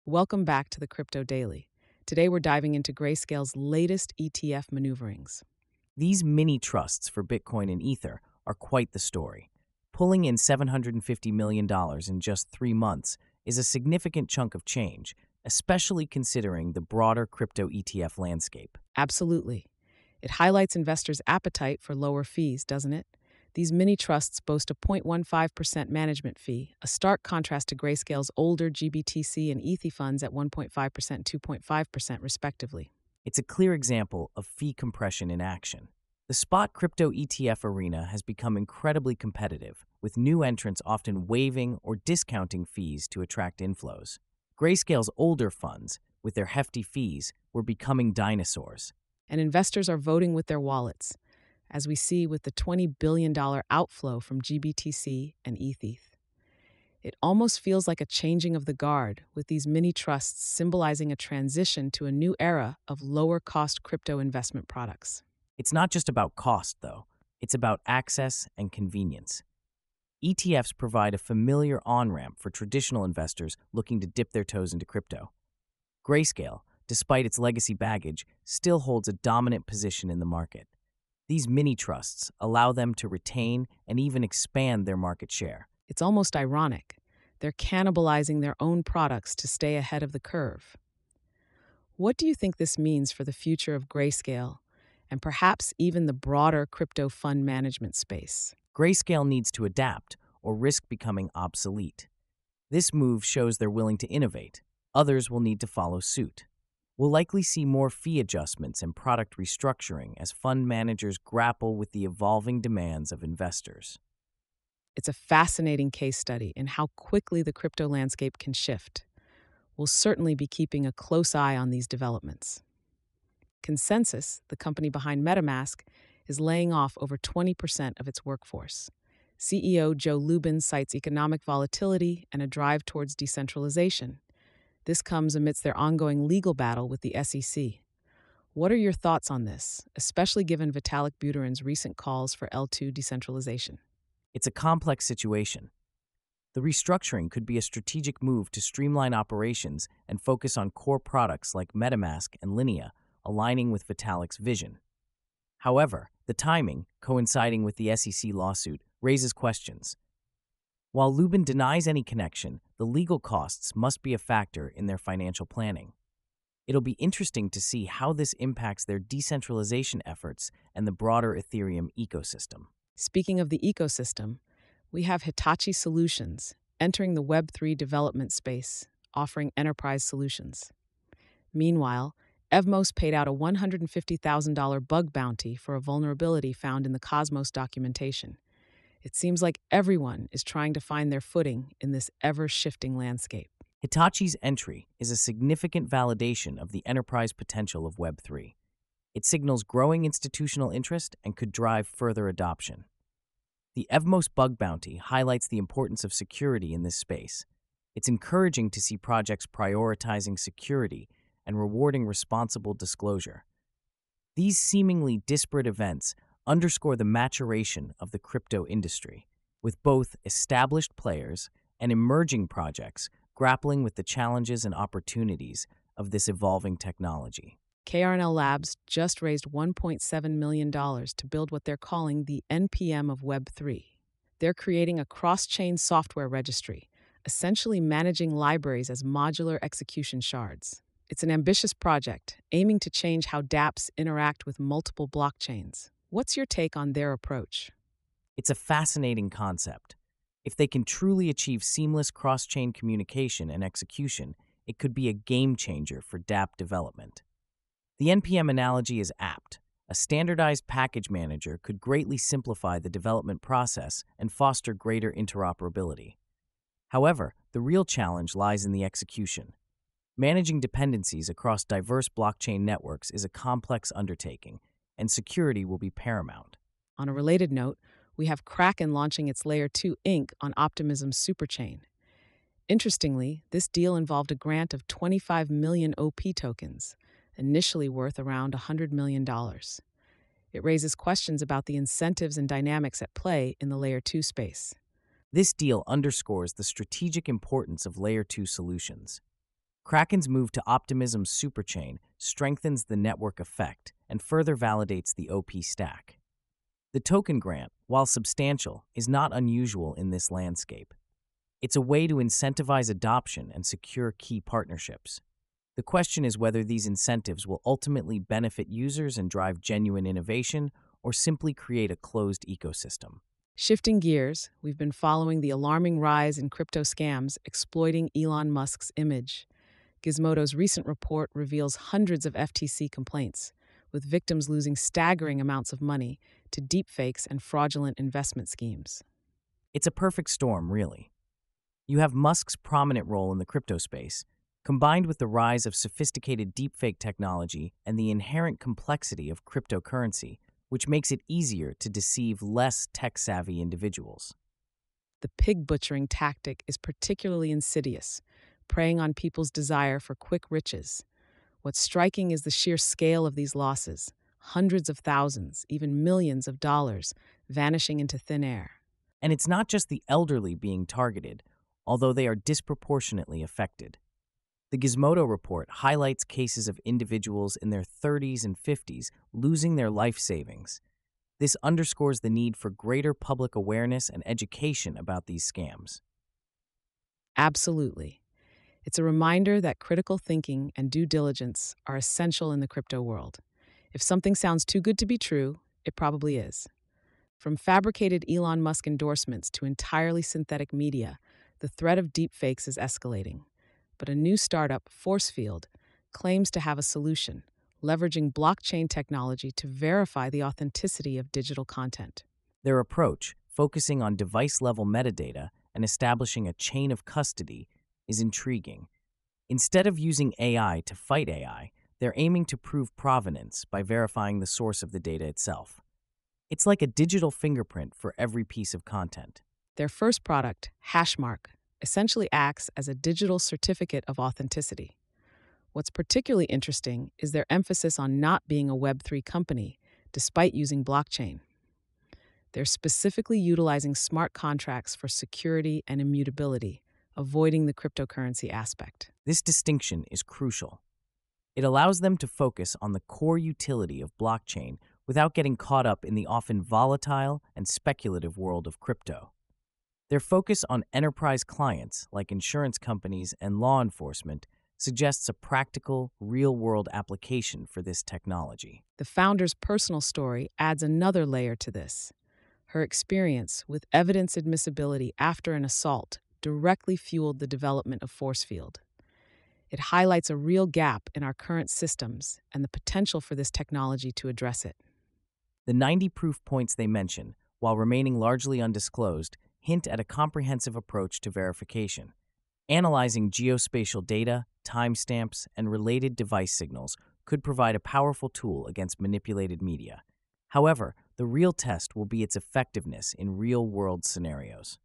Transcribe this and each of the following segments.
Welcome back to the Crypto Daily. Today we're diving into Grayscale's latest ETF maneuverings. These mini trusts for Bitcoin and Ether are quite the story. Pulling in $750 million in just 3 months is a significant chunk of change, especially considering the broader crypto ETF landscape. Absolutely. It highlights investors' appetite for lower fees, doesn't it? These mini trusts boast a 0.15% management fee, a stark contrast to Grayscale's older GBTC and ETH funds at 1.5% and 2.5%, respectively. It's a clear example of fee compression in action. The spot crypto ETF arena has become incredibly competitive, with new entrants often waiving or discounting fees to attract inflows. Grayscale's older funds, with their hefty fees, were becoming dinosaurs. And investors are voting with their wallets, as we see with the $20 billion outflow from GBTC and ETH. It almost feels like a changing of the guard, with these mini trusts symbolizing a transition to a new era of lower cost crypto investment products. It's not just about cost, though. It's about access and convenience. ETFs provide a familiar on-ramp for traditional investors looking to dip their toes into crypto. Grayscale, despite its legacy baggage, still holds a dominant position in the market. These mini trusts allow them to retain and even expand their market share. It's almost ironic. They're cannibalizing their own products to stay ahead of the curve. What do you think this means for the future of Grayscale and perhaps even the broader crypto fund management space? Grayscale needs to adapt or risk becoming obsolete. This move shows they're willing to innovate. Others will need to follow suit. We'll likely see more fee adjustments and product restructuring as fund managers grapple with the evolving demands of investors. It's a fascinating case study in how quickly the crypto landscape can shift. We'll certainly be keeping a close eye on these developments. Consensus, the company behind MetaMask, is laying off over 20% of its workforce. CEO Joe Lubin cites economic volatility and a drive towards decentralization. This comes amidst their ongoing legal battle with the SEC. What are your thoughts on this, especially given Vitalik Buterin's recent calls for L2 decentralization? It's a complex situation. The restructuring could be a strategic move to streamline operations and focus on core products like MetaMask and Linea, aligning with Vitalik's vision. However, the timing, coinciding with the SEC lawsuit, raises questions. While Lubin denies any connection, the legal costs must be a factor in their financial planning. It'll be interesting to see how this impacts their decentralization efforts and the broader Ethereum ecosystem. Speaking of the ecosystem, we have Hitachi Solutions entering the Web3 development space, offering enterprise solutions. Meanwhile, Evmos paid out a $150,000 bug bounty for a vulnerability found in the Cosmos documentation. It seems like everyone is trying to find their footing in this ever-shifting landscape. Hitachi's entry is a significant validation of the enterprise potential of Web3. It signals growing institutional interest and could drive further adoption. The Evmos bug bounty highlights the importance of security in this space. It's encouraging to see projects prioritizing security and rewarding responsible disclosure. These seemingly disparate events underscore the maturation of the crypto industry, with both established players and emerging projects grappling with the challenges and opportunities of this evolving technology. KRNL Labs just raised $1.7 million to build what they're calling the NPM of Web3. They're creating a cross-chain software registry, essentially managing libraries as modular execution shards. It's an ambitious project, aiming to change how dApps interact with multiple blockchains. What's your take on their approach? It's a fascinating concept. If they can truly achieve seamless cross-chain communication and execution, it could be a game changer for dApp development. The NPM analogy is apt. A standardized package manager could greatly simplify the development process and foster greater interoperability. However, the real challenge lies in the execution. Managing dependencies across diverse blockchain networks is a complex undertaking, and security will be paramount. On a related note, we have Kraken launching its Layer 2 Inc. on Optimism's superchain. Interestingly, this deal involved a grant of 25 million OP tokens, initially worth around $100 million. It raises questions about the incentives and dynamics at play in the Layer 2 space. This deal underscores the strategic importance of Layer 2 solutions. Kraken's move to Optimism's superchain strengthens the network effect and further validates the OP stack. The token grant, while substantial, is not unusual in this landscape. It's a way to incentivize adoption and secure key partnerships. The question is whether these incentives will ultimately benefit users and drive genuine innovation or simply create a closed ecosystem. Shifting gears, we've been following the alarming rise in crypto scams exploiting Elon Musk's image. Gizmodo's recent report reveals hundreds of FTC complaints, with victims losing staggering amounts of money to deepfakes and fraudulent investment schemes. It's a perfect storm, really. You have Musk's prominent role in the crypto space, combined with the rise of sophisticated deepfake technology and the inherent complexity of cryptocurrency, which makes it easier to deceive less tech-savvy individuals. The pig butchering tactic is particularly insidious, preying on people's desire for quick riches. What's striking is the sheer scale of these losses, hundreds of thousands, even millions of dollars, vanishing into thin air. And it's not just the elderly being targeted, although they are disproportionately affected. The Gizmodo report highlights cases of individuals in their 30s and 50s losing their life savings. This underscores the need for greater public awareness and education about these scams. Absolutely. It's a reminder that critical thinking and due diligence are essential in the crypto world. If something sounds too good to be true, it probably is. From fabricated Elon Musk endorsements to entirely synthetic media, the threat of deepfakes is escalating. But a new startup, Forcefield, claims to have a solution, leveraging blockchain technology to verify the authenticity of digital content. Their approach, focusing on device-level metadata and establishing a chain of custody, is intriguing. Instead of using AI to fight AI, they're aiming to prove provenance by verifying the source of the data itself. It's like a digital fingerprint for every piece of content. Their first product, Hashmark, essentially acts as a digital certificate of authenticity. What's particularly interesting is their emphasis on not being a Web3 company, despite using blockchain. They're specifically utilizing smart contracts for security and immutability, avoiding the cryptocurrency aspect. This distinction is crucial. It allows them to focus on the core utility of blockchain without getting caught up in the often volatile and speculative world of crypto. Their focus on enterprise clients like insurance companies and law enforcement suggests a practical, real-world application for this technology. The founder's personal story adds another layer to this. Her experience with evidence admissibility after an assault directly fueled the development of Forcefield. It highlights a real gap in our current systems and the potential for this technology to address it. The 90 proof points they mention, while remaining largely undisclosed, hint at a comprehensive approach to verification. Analyzing geospatial data, timestamps, and related device signals could provide a powerful tool against manipulated media. However, the real test will be its effectiveness in real-world scenarios.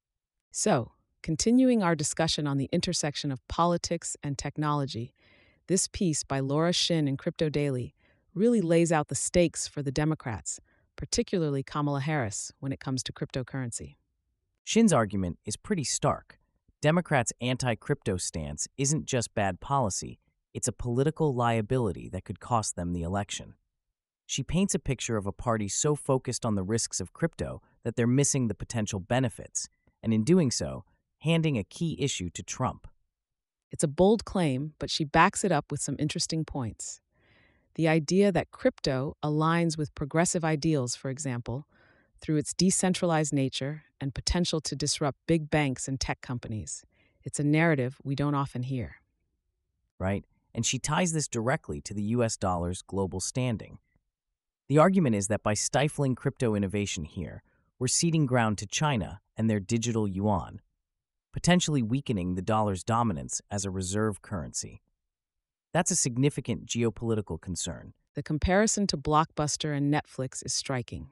So, continuing our discussion on the intersection of politics and technology, this piece by Laura Shin in Crypto Daily really lays out the stakes for the Democrats, particularly Kamala Harris, when it comes to cryptocurrency. Shin's argument is pretty stark. Democrats' anti-crypto stance isn't just bad policy, it's a political liability that could cost them the election. She paints a picture of a party so focused on the risks of crypto that they're missing the potential benefits, and in doing so, handing a key issue to Trump. It's a bold claim, but she backs it up with some interesting points. The idea that crypto aligns with progressive ideals, for example, through its decentralized nature and potential to disrupt big banks and tech companies. It's a narrative we don't often hear. Right? And she ties this directly to the US dollar's global standing. The argument is that by stifling crypto innovation here, we're ceding ground to China and their digital yuan, potentially weakening the dollar's dominance as a reserve currency. That's a significant geopolitical concern. The comparison to Blockbuster and Netflix is striking.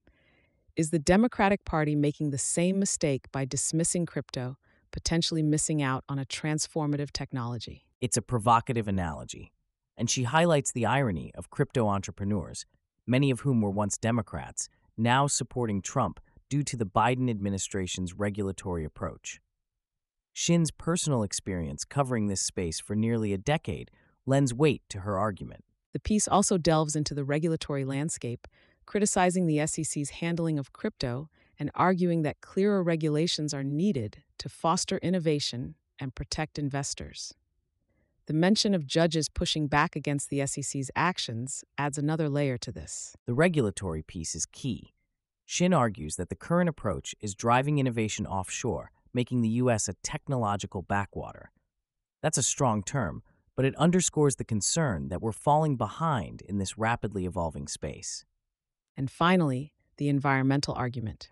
Is the Democratic Party making the same mistake by dismissing crypto, potentially missing out on a transformative technology? It's a provocative analogy, and she highlights the irony of crypto entrepreneurs, many of whom were once Democrats, now supporting Trump due to the Biden administration's regulatory approach. Shin's personal experience covering this space for nearly a decade lends weight to her argument. The piece also delves into the regulatory landscape, criticizing the SEC's handling of crypto and arguing that clearer regulations are needed to foster innovation and protect investors. The mention of judges pushing back against the SEC's actions adds another layer to this. The regulatory piece is key. Shin argues that the current approach is driving innovation offshore, making the U.S. a technological backwater. That's a strong term, but it underscores the concern that we're falling behind in this rapidly evolving space. And finally, the environmental argument.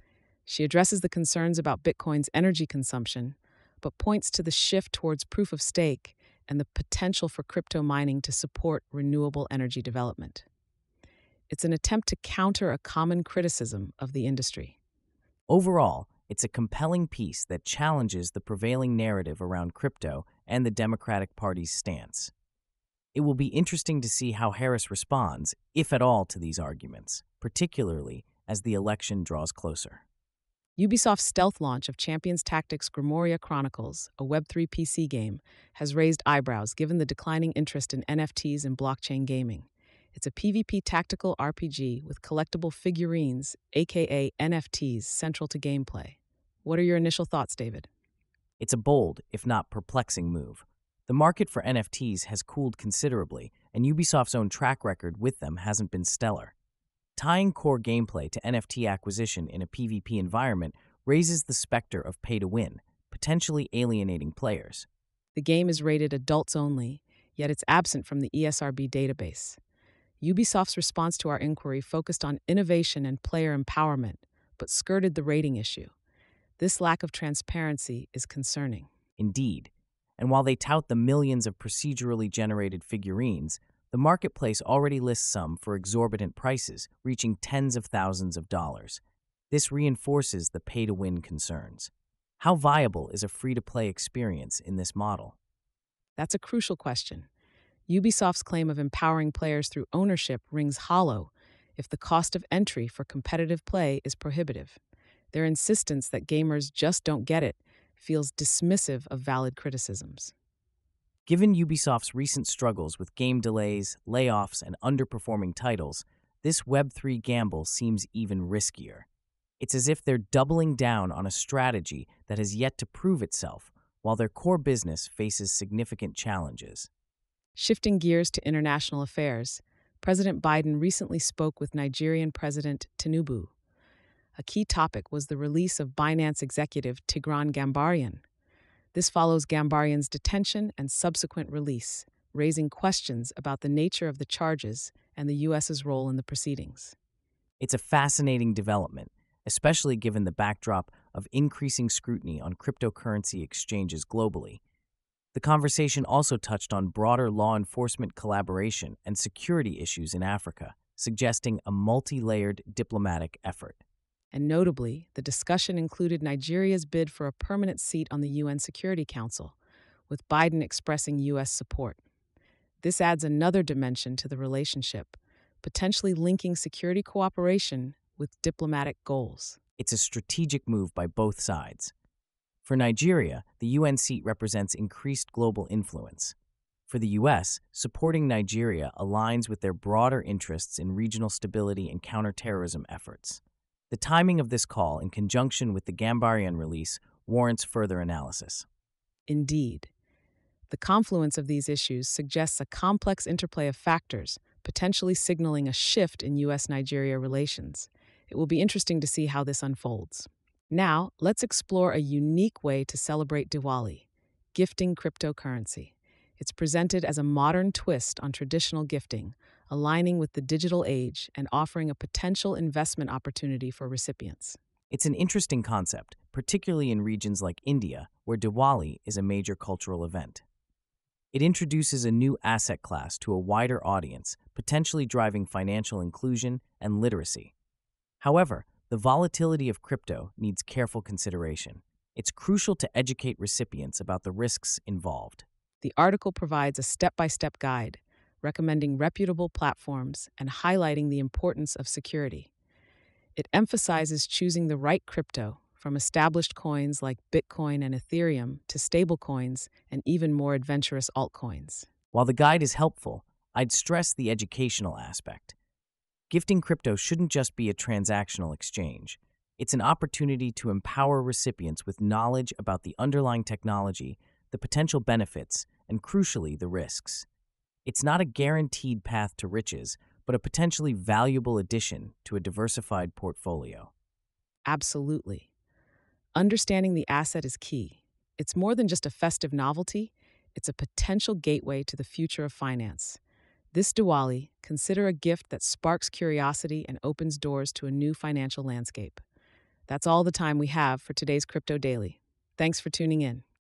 She addresses the concerns about Bitcoin's energy consumption, but points to the shift towards proof of stake and the potential for crypto mining to support renewable energy development. It's an attempt to counter a common criticism of the industry. Overall, it's a compelling piece that challenges the prevailing narrative around crypto and the Democratic Party's stance. It will be interesting to see how Harris responds, if at all, to these arguments, particularly as the election draws closer. Ubisoft's stealth launch of Champions Tactics Grimoria Chronicles, a Web3 PC game, has raised eyebrows given the declining interest in NFTs and blockchain gaming. It's a PvP tactical RPG with collectible figurines, aka NFTs, central to gameplay. What are your initial thoughts, David? It's a bold, if not perplexing, move. The market for NFTs has cooled considerably, and Ubisoft's own track record with them hasn't been stellar. Tying core gameplay to NFT acquisition in a PvP environment raises the specter of pay-to-win, potentially alienating players. The game is rated adults only, yet it's absent from the ESRB database. Ubisoft's response to our inquiry focused on innovation and player empowerment, but skirted the rating issue. This lack of transparency is concerning. Indeed, and while they tout the millions of procedurally generated figurines, the marketplace already lists some for exorbitant prices, reaching tens of thousands of dollars. This reinforces the pay-to-win concerns. How viable is a free-to-play experience in this model? That's a crucial question. Ubisoft's claim of empowering players through ownership rings hollow if the cost of entry for competitive play is prohibitive. Their insistence that gamers just don't get it feels dismissive of valid criticisms. Given Ubisoft's recent struggles with game delays, layoffs, and underperforming titles, this Web3 gamble seems even riskier. It's as if they're doubling down on a strategy that has yet to prove itself, while their core business faces significant challenges. Shifting gears to international affairs, President Biden recently spoke with Nigerian President Tinubu. A key topic was the release of Binance executive Tigran Gambaryan. This follows Gambaryan's detention and subsequent release, raising questions about the nature of the charges and the U.S.'s role in the proceedings. It's a fascinating development, especially given the backdrop of increasing scrutiny on cryptocurrency exchanges globally. The conversation also touched on broader law enforcement collaboration and security issues in Africa, suggesting a multi-layered diplomatic effort. And notably, the discussion included Nigeria's bid for a permanent seat on the UN Security Council, with Biden expressing U.S. support. This adds another dimension to the relationship, potentially linking security cooperation with diplomatic goals. It's a strategic move by both sides. For Nigeria, the UN seat represents increased global influence. For the U.S., supporting Nigeria aligns with their broader interests in regional stability and counterterrorism efforts. The timing of this call, in conjunction with the Gambaryan release, warrants further analysis. Indeed. The confluence of these issues suggests a complex interplay of factors, potentially signaling a shift in U.S.-Nigeria relations. It will be interesting to see how this unfolds. Now, let's explore a unique way to celebrate Diwali, gifting cryptocurrency. It's presented as a modern twist on traditional gifting, aligning with the digital age and offering a potential investment opportunity for recipients. It's an interesting concept, particularly in regions like India, where Diwali is a major cultural event. It introduces a new asset class to a wider audience, potentially driving financial inclusion and literacy. However, the volatility of crypto needs careful consideration. It's crucial to educate recipients about the risks involved. The article provides a step-by-step guide, recommending reputable platforms and highlighting the importance of security. It emphasizes choosing the right crypto from established coins like Bitcoin and Ethereum to stablecoins and even more adventurous altcoins. While the guide is helpful, I'd stress the educational aspect. Gifting crypto shouldn't just be a transactional exchange. It's an opportunity to empower recipients with knowledge about the underlying technology, the potential benefits, and crucially, the risks. It's not a guaranteed path to riches, but a potentially valuable addition to a diversified portfolio. Absolutely. Understanding the asset is key. It's more than just a festive novelty, it's a potential gateway to the future of finance. This Diwali, consider a gift that sparks curiosity and opens doors to a new financial landscape. That's all the time we have for today's Crypto Daily. Thanks for tuning in.